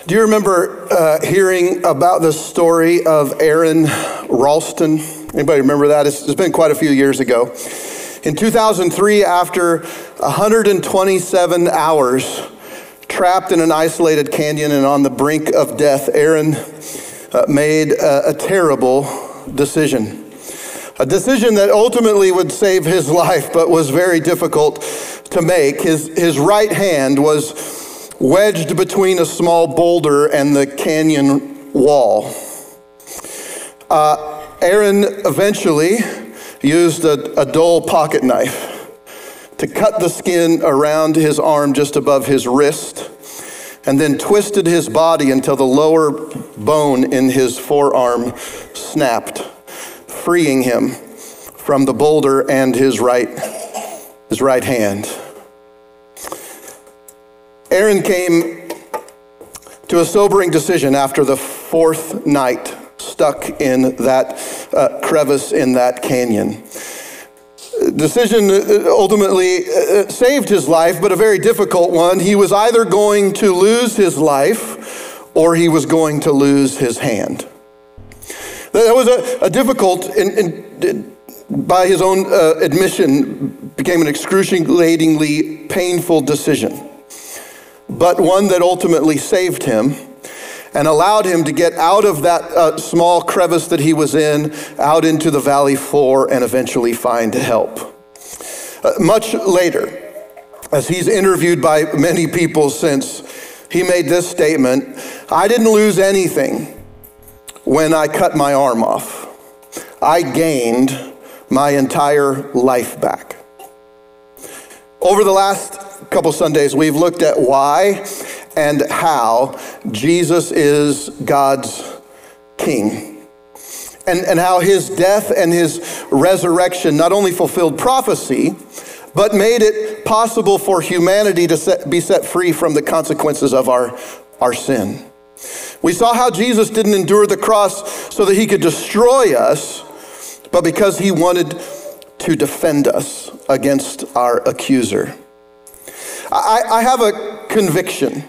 Do you remember hearing about the story of Aron Ralston? Anybody remember that? It's been quite a few years ago. In 2003, after 127 hours trapped in an isolated canyon and on the brink of death, Aron made a terrible decision. A decision that ultimately would save his life, but was very difficult to make. His right hand was wedged between a small boulder and the canyon wall. Aron eventually used a dull pocket knife to cut the skin around his arm just above his wrist, and then twisted his body until the lower bone in his forearm snapped, freeing him from the boulder and his right hand. Aron came to a sobering decision after the fourth night stuck in that crevice in that canyon. Decision ultimately saved his life, but a very difficult one. He was either going to lose his life or he was going to lose his hand. That was a difficult, and by his own admission, became an excruciatingly painful decision, but one that ultimately saved him and allowed him to get out of that small crevice that he was in, out into the valley floor, and eventually find help. Much later, as he's interviewed by many people since, he made this statement: "I didn't lose anything when I cut my arm off. I gained my entire life back." Over the last couple Sundays, we've looked at why and how Jesus is God's King, and how his death and his resurrection not only fulfilled prophecy, but made it possible for humanity to be set free from the consequences of our sin. We saw how Jesus didn't endure the cross so that he could destroy us, but because he wanted to defend us against our accuser. I have a conviction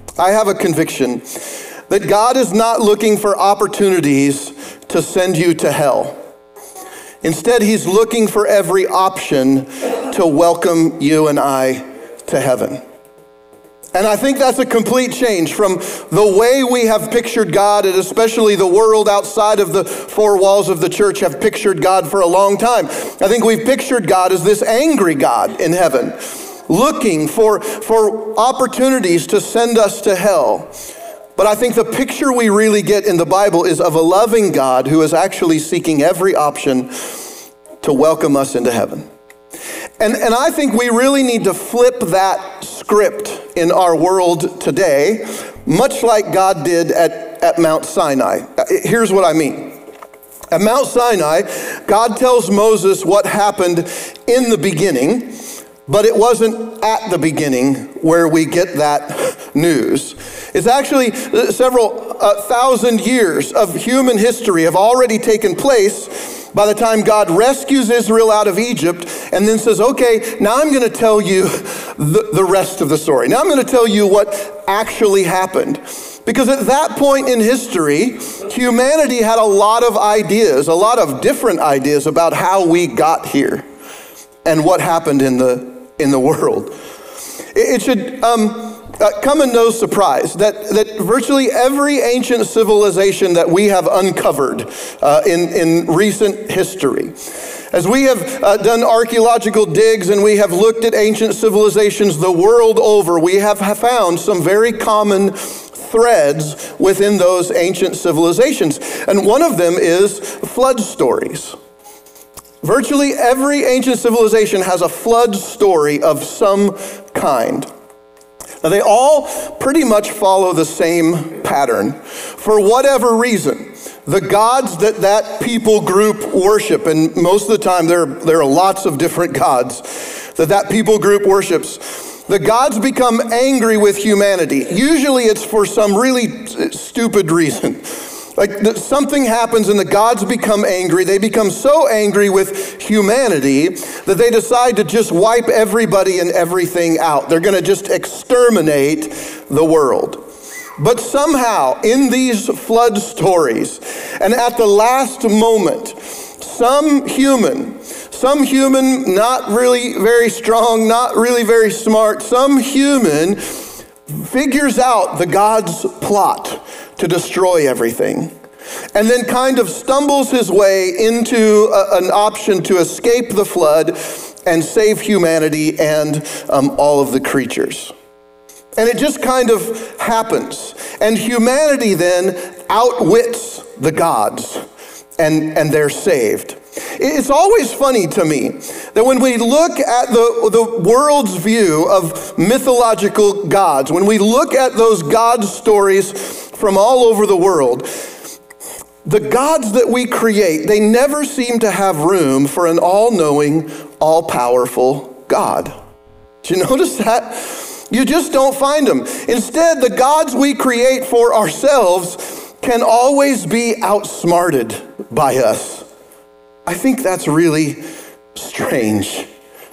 that God is not looking for opportunities to send you to hell. Instead, he's looking for every option to welcome you and I to heaven. And I think that's a complete change from the way we have pictured God, and especially the world outside of the four walls of the church have pictured God for a long time. I think we've pictured God as this angry God in heaven, looking for opportunities to send us to hell. But I think the picture we really get in the Bible is of a loving God who is actually seeking every option to welcome us into heaven. And I think we really need to flip that script in our world today, much like God did at Mount Sinai. Here's what I mean. At Mount Sinai, God tells Moses what happened in the beginning, but it wasn't at the beginning where we get that news. It's actually several thousand years of human history have already taken place by the time God rescues Israel out of Egypt and then says, okay, now I'm going to tell you the rest of the story. Now I'm going to tell you what actually happened. Because at that point in history, humanity had a lot of ideas, a lot of different ideas about how we got here and what happened in the world. It should come in no surprise that virtually every ancient civilization that we have uncovered in recent history, as we have done archaeological digs and we have looked at ancient civilizations the world over, we have found some very common threads within those ancient civilizations. And one of them is flood stories. Virtually every ancient civilization has a flood story of some kind. Now, they all pretty much follow the same pattern. For whatever reason, the gods that people group worship, and most of the time there are lots of different gods that people group worships, the gods become angry with humanity. Usually it's for some really stupid reason. Like something happens and the gods become angry. They become so angry with humanity that they decide to just wipe everybody and everything out. They're going to just exterminate the world. But somehow, in these flood stories, and at the last moment, some human, not really very strong, not really very smart, some human figures out the God's plot to destroy everything, and then kind of stumbles his way into an option to escape the flood and save humanity and all of the creatures. And it just kind of happens. And humanity then outwits the gods, and they're saved. It's always funny to me that when we look at the world's view of mythological gods, when we look at those God stories from all over the world, the gods that we create, they never seem to have room for an all-knowing, all-powerful God. Do you notice that? You just don't find them. Instead, the gods we create for ourselves can always be outsmarted by us. I think that's really strange.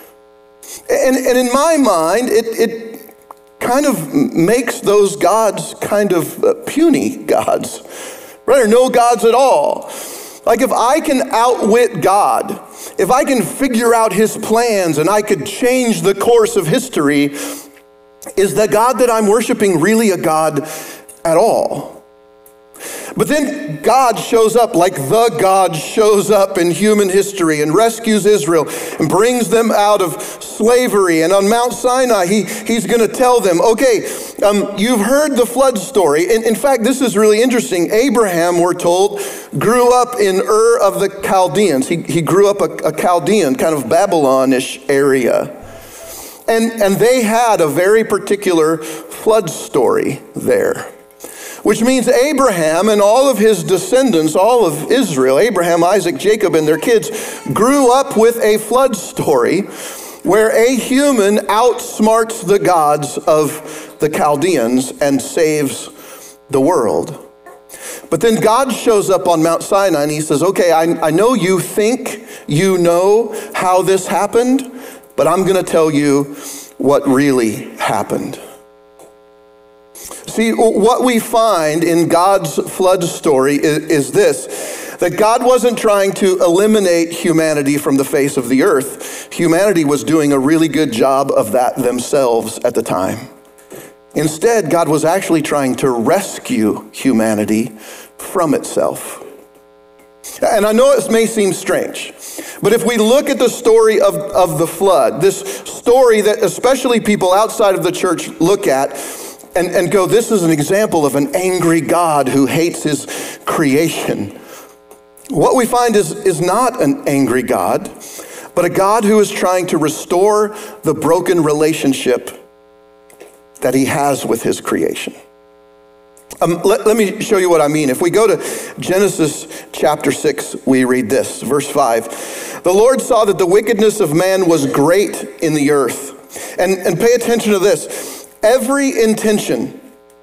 And in my mind, it kind of makes those gods kind of puny gods, right? Or no gods at all. Like if I can outwit God, if I can figure out his plans and I could change the course of history, is the God that I'm worshiping really a God at all? But then God shows up, like the God shows up in human history and rescues Israel and brings them out of slavery. And on Mount Sinai, he's going to tell them, okay, you've heard the flood story. In fact, this is really interesting. Abraham, we're told, grew up in Ur of the Chaldeans. He grew up a Chaldean, kind of Babylonish area. And they had a very particular flood story there, which means Abraham and all of his descendants, all of Israel, Abraham, Isaac, Jacob, and their kids, grew up with a flood story where a human outsmarts the gods of the Chaldeans and saves the world. But then God shows up on Mount Sinai and he says, okay, I know you think you know how this happened, but I'm going to tell you what really happened. See, what we find in God's flood story is this, that God wasn't trying to eliminate humanity from the face of the earth. Humanity was doing a really good job of that themselves at the time. Instead, God was actually trying to rescue humanity from itself. And I know it may seem strange, but if we look at the story of the flood, this story that especially people outside of the church look at and go, this is an example of an angry God who hates his creation. What we find is not an angry God, but a God who is trying to restore the broken relationship that he has with his creation. Let me show you what I mean. If we go to Genesis chapter 6, we read this, verse 5. The Lord saw that the wickedness of man was great in the earth. And pay attention to this. Every intention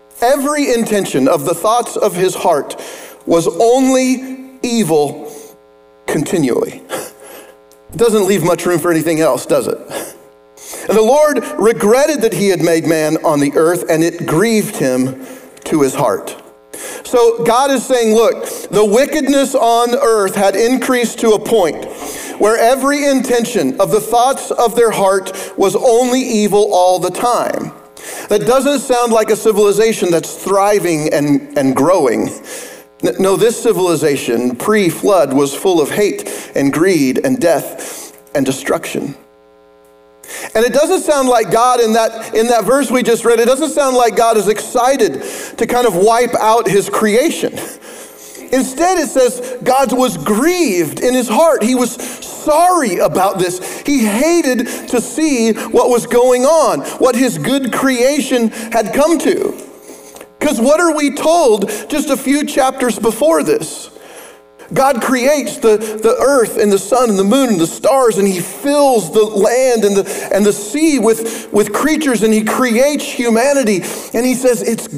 of the thoughts of his heart was only evil continually. It doesn't leave much room for anything else, does it? And the Lord regretted that he had made man on the earth, and it grieved him to his heart. So God is saying, look, the wickedness on earth had increased to a point where every intention of the thoughts of their heart was only evil all the time. That doesn't sound like a civilization that's thriving and growing. No, this civilization, pre-flood, was full of hate and greed and death and destruction. And it doesn't sound like God in that verse we just read, it doesn't sound like God is excited to kind of wipe out his creation. Instead, it says God was grieved in his heart. He was sorry about this. He hated to see what was going on, what his good creation had come to. Because what are we told just a few chapters before this? God creates the earth and the sun and the moon and the stars, and he fills the land and the sea with creatures, and he creates humanity. And he says, it's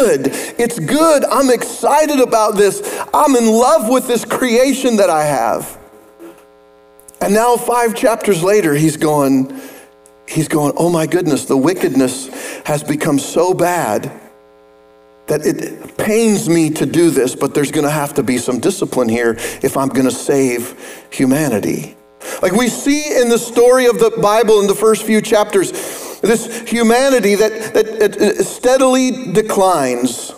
good. I'm excited about this. I'm in love with this creation that I have. And now 5 chapters later, he's going, oh my goodness, the wickedness has become so bad that it pains me to do this, but there's going to have to be some discipline here if I'm going to save humanity. Like we see in the story of the Bible in the first few chapters, this humanity that steadily declines.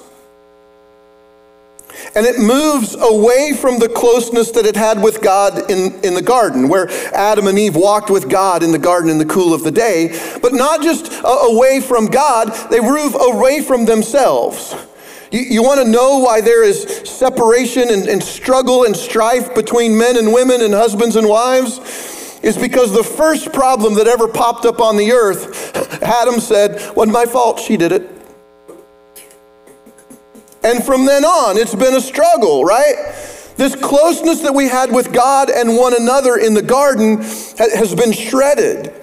And it moves away from the closeness that it had with God in the garden, where Adam and Eve walked with God in the garden in the cool of the day, but not just away from God, they move away from themselves. You want to know why there is separation and struggle and strife between men and women and husbands and wives? It's because the first problem that ever popped up on the earth, Adam said, wasn't my fault, she did it. And from then on, it's been a struggle, right? This closeness that we had with God and one another in the garden has been shredded.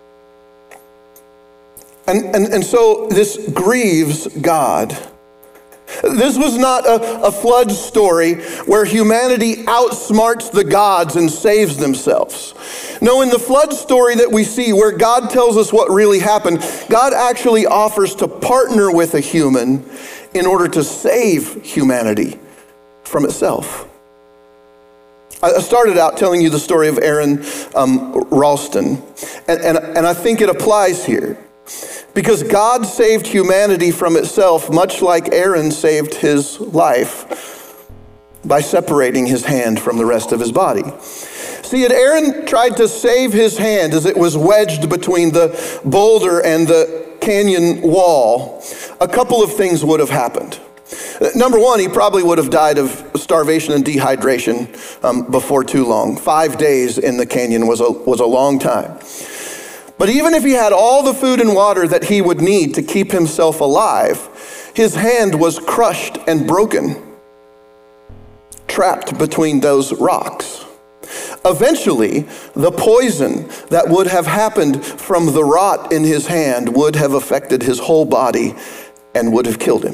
And so this grieves God. This was not a flood story where humanity outsmarts the gods and saves themselves. No, in the flood story that we see where God tells us what really happened, God actually offers to partner with a human in order to save humanity from itself. I started out telling you the story of Aron Ralston, and I think it applies here. Because God saved humanity from itself, much like Aaron saved his life by separating his hand from the rest of his body. See, had Aaron tried to save his hand as it was wedged between the boulder and the canyon wall, a couple of things would have happened. Number one, he probably would have died of starvation and dehydration before too long. 5 days in the canyon was a long time. But even if he had all the food and water that he would need to keep himself alive, his hand was crushed and broken, trapped between those rocks. Eventually, the poison that would have happened from the rot in his hand would have affected his whole body and would have killed him.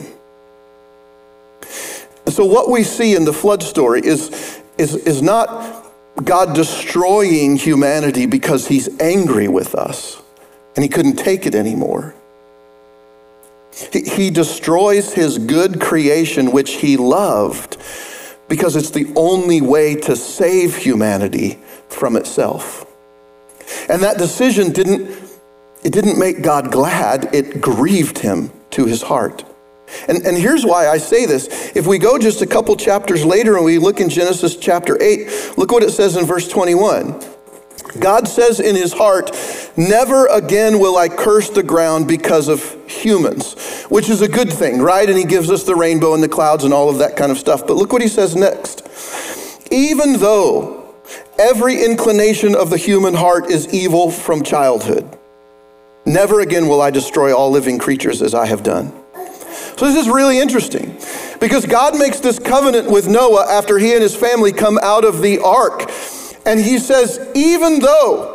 So what we see in the flood story is not God destroying humanity because he's angry with us and he couldn't take it anymore. He destroys his good creation, which he loved, because it's the only way to save humanity from itself. And that decision didn't make God glad, it grieved him to his heart. And here's why I say this. If we go just a couple chapters later and we look in Genesis chapter 8, look what it says in verse 21. God says in his heart, "Never again will I curse the ground because of humans," which is a good thing, right? And he gives us the rainbow and the clouds and all of that kind of stuff. But look what he says next. "Even though every inclination of the human heart is evil from childhood, never again will I destroy all living creatures as I have done." So this is really interesting because God makes this covenant with Noah after he and his family come out of the ark. And he says, even though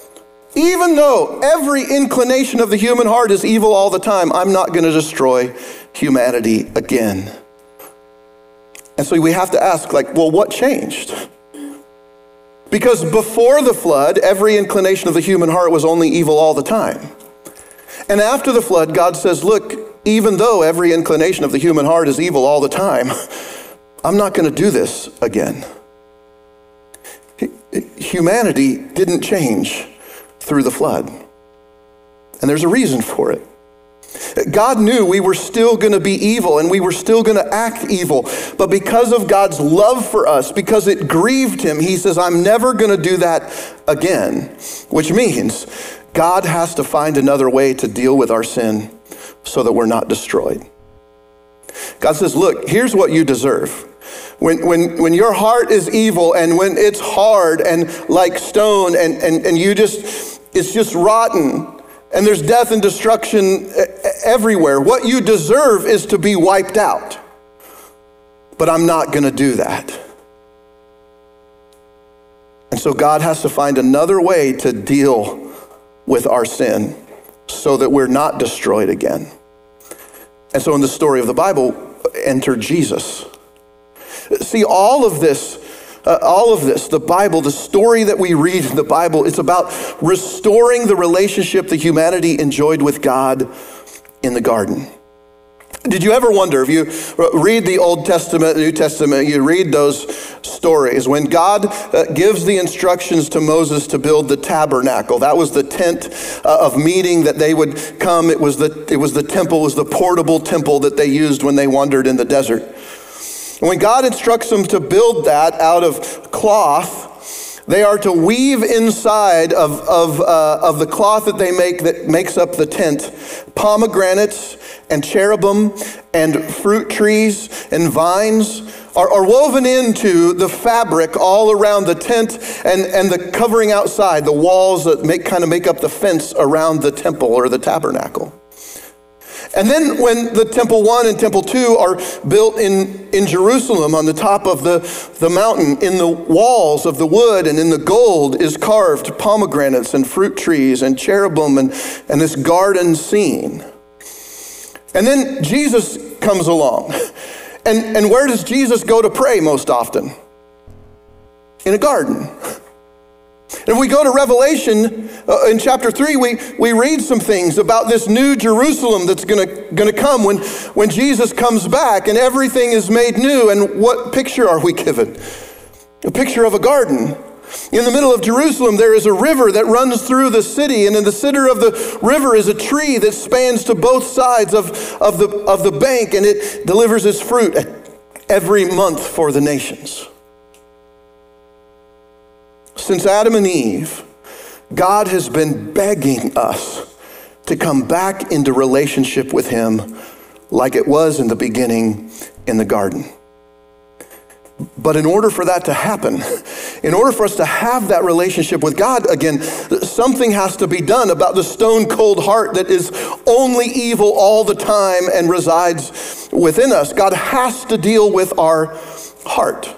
every inclination of the human heart is evil all the time, I'm not going to destroy humanity again. And so we have to ask, well, what changed? Because before the flood, every inclination of the human heart was only evil all the time. And after the flood, God says, look, even though every inclination of the human heart is evil all the time, I'm not going to do this again. Humanity didn't change through the flood. And there's a reason for it. God knew we were still going to be evil and we were still going to act evil. But because of God's love for us, because it grieved him, he says, I'm never going to do that again. Which means God has to find another way to deal with our sin so that we're not destroyed. God says, look, here's what you deserve. When your heart is evil and when it's hard and like stone and it's just rotten and there's death and destruction everywhere, what you deserve is to be wiped out. But I'm not going to do that. And so God has to find another way to deal with our sin so that we're not destroyed again. And so in the story of the Bible, enter Jesus. See, all of this, the Bible, the story that we read in the Bible, it's about restoring the relationship that humanity enjoyed with God in the garden. Did you ever wonder, if you read the Old Testament, New Testament, you read those stories, when God gives the instructions to Moses to build the tabernacle, that was the tent of meeting that they would come. It was the temple, it was the portable temple that they used when they wandered in the desert. And when God instructs them to build that out of cloth, they are to weave inside of the cloth that they make that makes up the tent pomegranates and cherubim and fruit trees and vines are woven into the fabric all around the tent and the covering outside, the walls that make up the fence around the temple or the tabernacle. And then when the Temple 1 and Temple 2 are built in Jerusalem on the top of the mountain, in the walls of the wood and in the gold is carved pomegranates and fruit trees and cherubim and this garden scene. And then Jesus comes along. And where does Jesus go to pray most often? In a garden. And if we go to Revelation in chapter 3, we read some things about this new Jerusalem that's gonna come when Jesus comes back and everything is made new. And what picture are we given? A picture of a garden. In the middle of Jerusalem, there is a river that runs through the city, and in the center of the river is a tree that spans to both sides of the bank, and it delivers its fruit every month for the nations. Since Adam and Eve, God has been begging us to come back into relationship with him like it was in the beginning in the garden. But in order for that to happen, in order for us to have that relationship with God again, something has to be done about the stone cold heart that is only evil all the time and resides within us. God has to deal with our heart.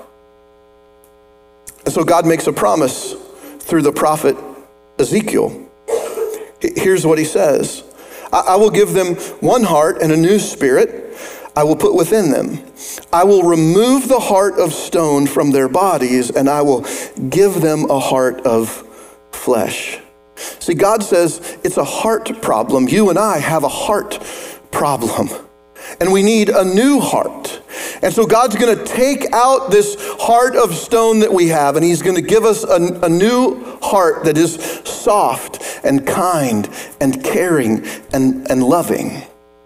And so God makes a promise through the prophet Ezekiel. Here's what he says. I will give them one heart and a new spirit I will put within them. I will remove the heart of stone from their bodies, and I will give them a heart of flesh. See, God says it's a heart problem. You and I have a heart problem, and we need a new heart. And so God's going to take out this heart of stone that we have, and he's going to give us a new heart that is soft and kind and caring and loving.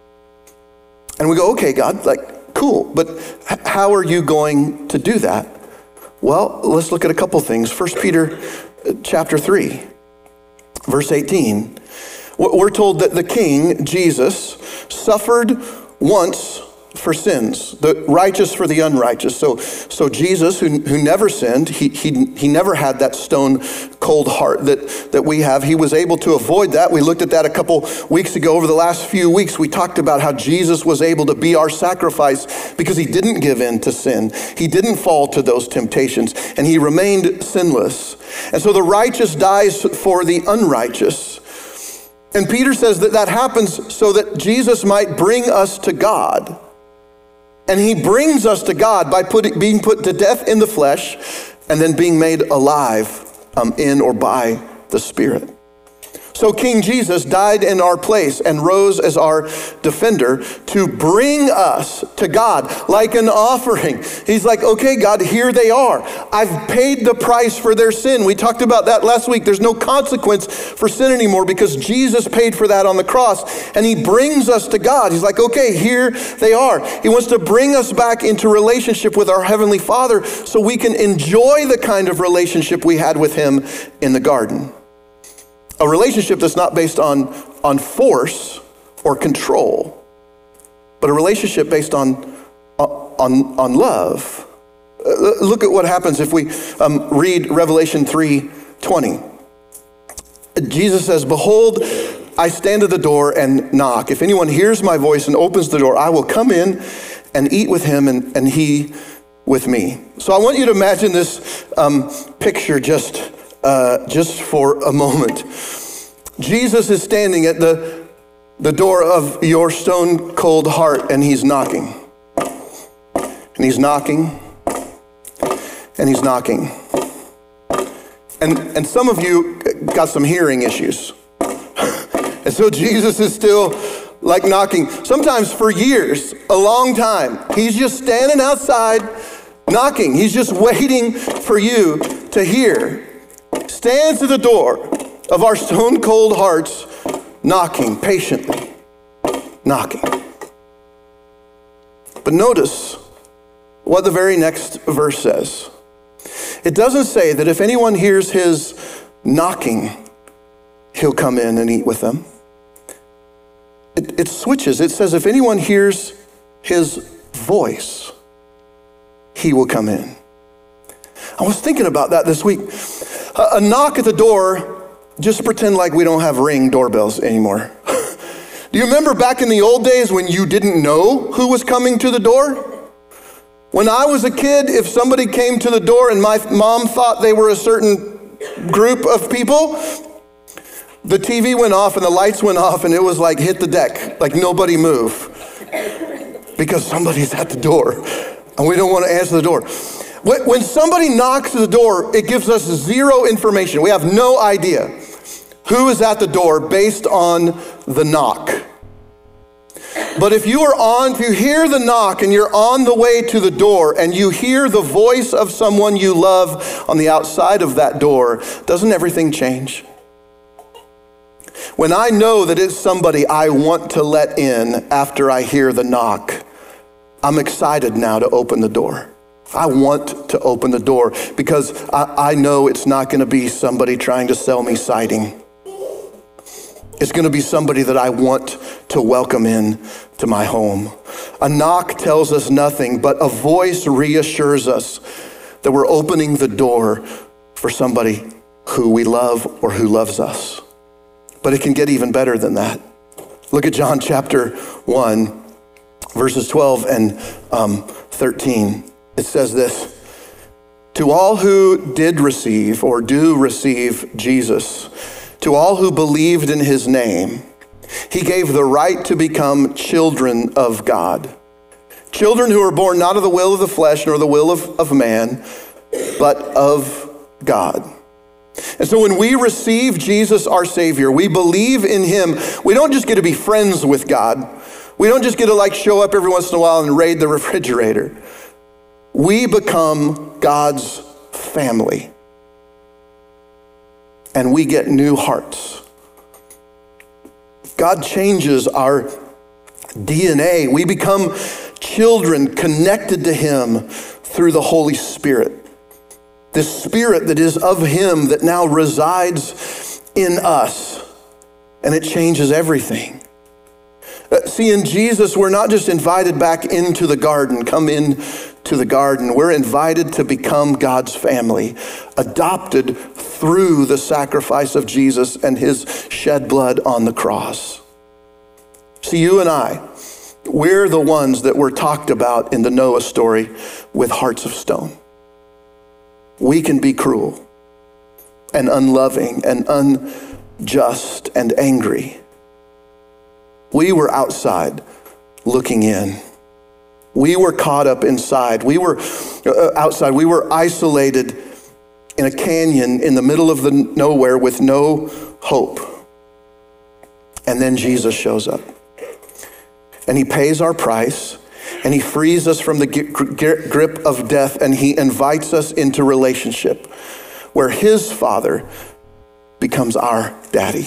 And we go, okay, God, cool, but how are you going to do that? Well, let's look at a couple things. 1 Peter chapter 3, verse 18. We're told that the King, Jesus, suffered once for sins, the righteous for the unrighteous. So Jesus, who never sinned, he never had that stone cold heart that we have. He was able to avoid that. We looked at that a couple weeks ago. Over the last few weeks, we talked about how Jesus was able to be our sacrifice because he didn't give in to sin. He didn't fall to those temptations, and he remained sinless. And so the righteous dies for the unrighteous. And Peter says that happens so that Jesus might bring us to God. And he brings us to God by being put to death in the flesh and then being made alive in or by the Spirit. So King Jesus died in our place and rose as our defender to bring us to God like an offering. He's like, okay, God, here they are. I've paid the price for their sin. We talked about that last week. There's no consequence for sin anymore because Jesus paid for that on the cross. And he brings us to God. He's like, okay, here they are. He wants to bring us back into relationship with our Heavenly Father so we can enjoy the kind of relationship we had with him in the garden. A relationship that's not based on force or control, but a relationship based on love. Look at what happens if we read Revelation 3:20. Jesus says, "Behold, I stand at the door and knock. If anyone hears my voice and opens the door, I will come in and eat with him and he with me." So I want you to imagine this picture just for a moment. Jesus is standing at the door of your stone cold heart, and he's knocking. And he's knocking. And he's knocking. And some of you got some hearing issues. And so Jesus is still like knocking, sometimes for years, a long time. He's just standing outside knocking. He's just waiting for you to hear. Stands at the door of our stone cold hearts, knocking, patiently knocking. But notice what the very next verse says. It doesn't say that if anyone hears his knocking, he'll come in and eat with them. It switches. It says if anyone hears his voice, he will come in. I was thinking about that this week. A knock at the door, just pretend like we don't have Ring doorbells anymore. Do you remember back in the old days when you didn't know who was coming to the door? When I was a kid, if somebody came to the door and my mom thought they were a certain group of people, the TV went off and the lights went off and it was like hit the deck, like nobody move. Because somebody's at the door and we don't want to answer the door. When somebody knocks at the door, it gives us zero information. We have no idea who is at the door based on the knock. But if you hear the knock and you're on the way to the door and you hear the voice of someone you love on the outside of that door, doesn't everything change? When I know that it's somebody I want to let in after I hear the knock, I'm excited now to open the door. I want to open the door because I know it's not going to be somebody trying to sell me siding. It's going to be somebody that I want to welcome in to my home. A knock tells us nothing, but a voice reassures us that we're opening the door for somebody who we love or who loves us. But it can get even better than that. Look at John chapter 1, verses 12 and 13. It says this, to all who did receive or do receive Jesus, to all who believed in his name, he gave the right to become children of God. Children who are born not of the will of the flesh nor the will of man, but of God. And so when we receive Jesus, our Savior, we believe in him, we don't just get to be friends with God. We don't just get to show up every once in a while and raid the refrigerator. We become God's family. And we get new hearts. God changes our DNA. We become children connected to him through the Holy Spirit. This Spirit that is of him that now resides in us. And it changes everything. See, in Jesus, we're not just invited back into the garden, come in to the garden. We're invited to become God's family, adopted through the sacrifice of Jesus and his shed blood on the cross. See, you and I, we're the ones that were talked about in the Noah story with hearts of stone. We can be cruel and unloving and unjust and angry. We were outside looking in. We were caught up inside. We were outside. We were isolated in a canyon in the middle of the nowhere with no hope. And then Jesus shows up. And he pays our price. And he frees us from the grip of death. And he invites us into relationship where his Father becomes our daddy.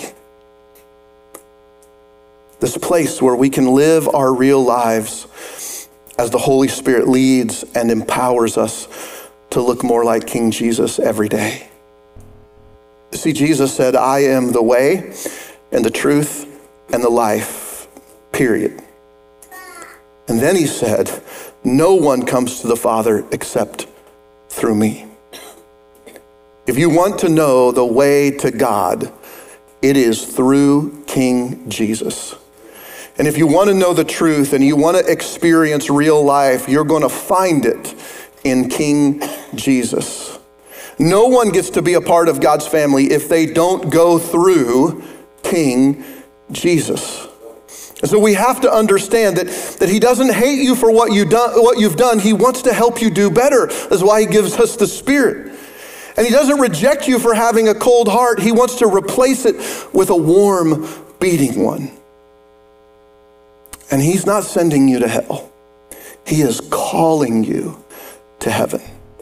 This place where we can live our real lives as the Holy Spirit leads and empowers us to look more like King Jesus every day. See, Jesus said, I am the way and the truth and the life, period. And then he said, no one comes to the Father except through me. If you want to know the way to God, it is through King Jesus. And if you want to know the truth and you want to experience real life, you're going to find it in King Jesus. No one gets to be a part of God's family if they don't go through King Jesus. And so we have to understand that he doesn't hate you for what you've done. He wants to help you do better. That's why he gives us the Spirit. And he doesn't reject you for having a cold heart. He wants to replace it with a warm, beating one. And he's not sending you to hell. He is calling you to heaven.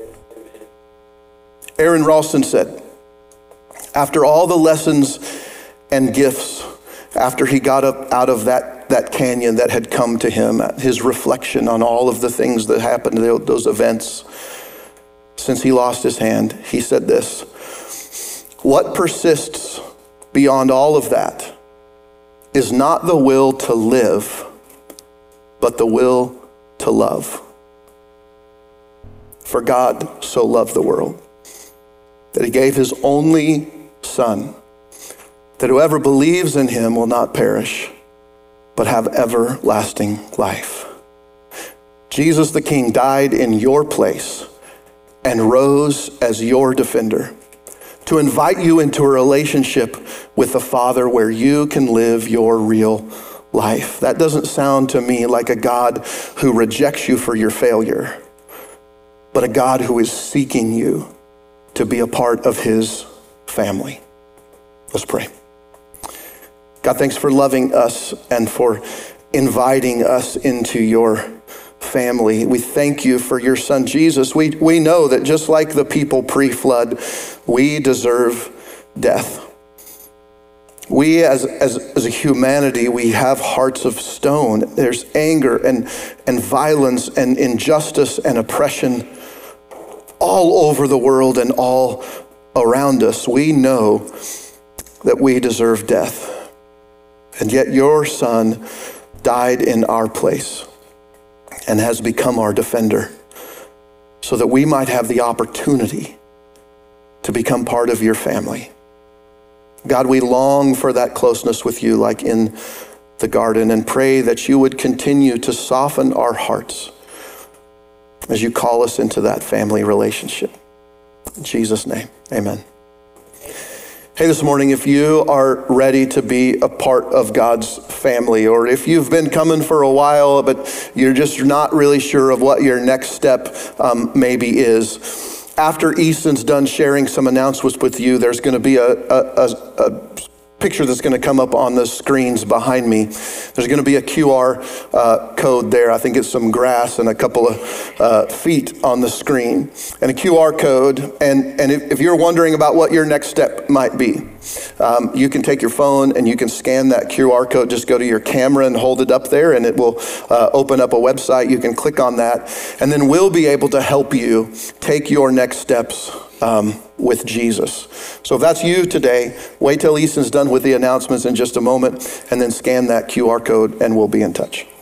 Aaron Ralston said, after all the lessons and gifts, after he got up out of that canyon that had come to him, his reflection on all of the things that happened, those events, since he lost his hand, he said this: what persists beyond all of that is not the will to live, but the will to love. For God so loved the world that he gave his only Son, that whoever believes in him will not perish, but have everlasting life. Jesus the King died in your place and rose as your defender to invite you into a relationship with the Father where you can live your real life. That doesn't sound to me like a God who rejects you for your failure, but a God who is seeking you to be a part of his family. Let's pray. God, thanks for loving us and for inviting us into your family. We thank you for your Son, Jesus. We know that just like the people pre-flood, we deserve death. We as a humanity, we have hearts of stone. There's anger and violence and injustice and oppression all over the world and all around us. We know that we deserve death. And yet your Son died in our place and has become our defender so that we might have the opportunity to become part of your family. God, we long for that closeness with you like in the garden, and pray that you would continue to soften our hearts as you call us into that family relationship. In Jesus' name, amen. Hey, this morning, if you are ready to be a part of God's family, or if you've been coming for a while, but you're just not really sure of what your next step maybe is, after Easton's done sharing some announcements with you, there's going to be a picture that's going to come up on the screens behind me. There's going to be a QR code there. I think it's some grass and a couple of feet on the screen, and a QR code. And if you're wondering about what your next step might be, you can take your phone and you can scan that QR code. Just go to your camera and hold it up there, and it will open up a website. You can click on that, and then we'll be able to help you take your next steps with Jesus. So if that's you today, wait till Easton's done with the announcements in just a moment, and then scan that QR code and we'll be in touch.